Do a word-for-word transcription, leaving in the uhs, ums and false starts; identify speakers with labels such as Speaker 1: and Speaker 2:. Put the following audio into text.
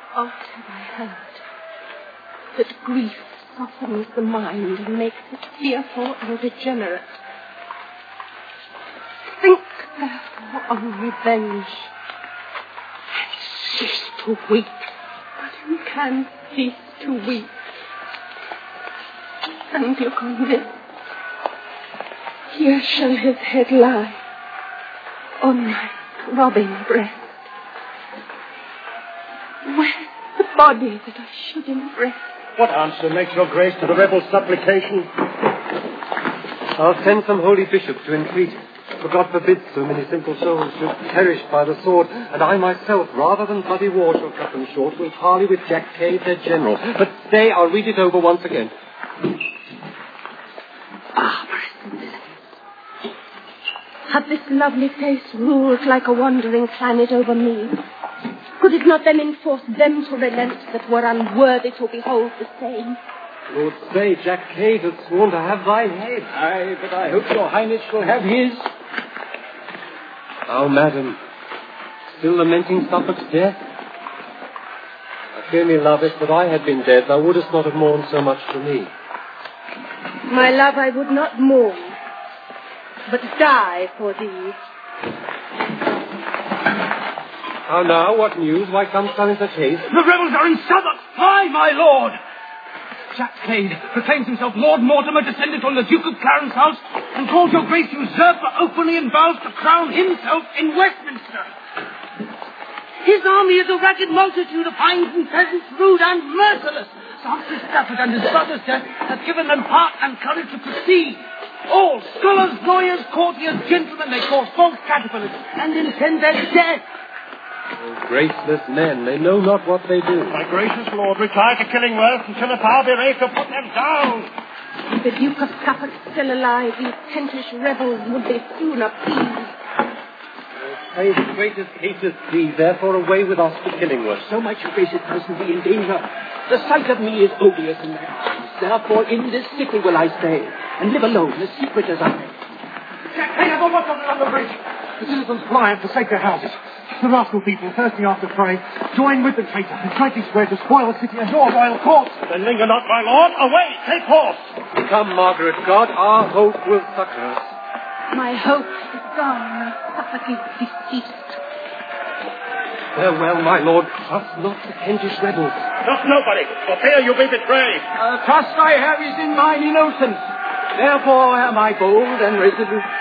Speaker 1: Oft have I heard that grief softens the mind and makes it fearful and degenerate. Think, therefore, on revenge. And cease to weep. But you can cease to weep. And look on this. Here shall his head lie, on my throbbing breast. Where's the body that I should embrace?
Speaker 2: What answer makes your grace to the rebel's supplication?
Speaker 3: I'll send some holy bishops to entreat. For God forbids so many simple souls should perish by the sword, and I myself, rather than bloody war shall cut them short, will parley with Jack Cade, their general. But stay, I'll read it over once again.
Speaker 1: Had this lovely face ruled like a wandering planet over me, could it not then enforce them to relent that were unworthy to behold the same?
Speaker 3: Lord, say, Jack Cade has sworn to have thine head.
Speaker 2: Aye, but I hope your highness shall have his.
Speaker 3: How, madam, still lamenting Suffolk's death? I fear me, love, if that I had been dead, thou wouldst not have mourned so much for me.
Speaker 1: My love, I would not mourn, but die for thee.
Speaker 3: How now, what news? Why comes thou in such haste?
Speaker 2: The rebels are in Southwark! Fly, my lord! Jack Cade proclaims himself Lord Mortimer, descendant from the Duke of Clarence House, and calls your grace usurper openly and vows to crown himself in Westminster. His army is a ragged multitude of hinds and peasants, rude and merciless. Sir Humphrey Stafford and his brother's death has given them heart and courage to proceed. All scholars, lawyers, courtiers, gentlemen, they cause false caterpillars and intend their death.
Speaker 3: Oh, graceless men, they know not what they do.
Speaker 2: My gracious lord, retire to Killingworth until a power be raised to put them down.
Speaker 1: If the Duke of Suffolk still alive, these Kentish rebels would be soon appeased.
Speaker 3: Pray the greatest hateth thee, therefore away with us to Killingworth.
Speaker 4: So much your grace has to be in danger. The sight of me is odious in their eyes. Therefore in this city will I stay, and live alone, as secret as I.
Speaker 2: Jack Cade, have a watch on the bridge. The citizens fly and forsake their houses. The rascal people, thirsting after prey, join with the traitor and frankly swear to spoil the city and your royal court. Then linger not, my lord. Away, take horse.
Speaker 3: Come, Margaret, God, our hope will succour us.
Speaker 1: My hope is gone, Suffolk is deceased.
Speaker 3: Farewell, my lord. Trust not the Kentish rebels.
Speaker 2: Trust nobody, for fear you be betrayed.
Speaker 4: Uh, trust I have is in mine innocence. Therefore am I bold and resolute.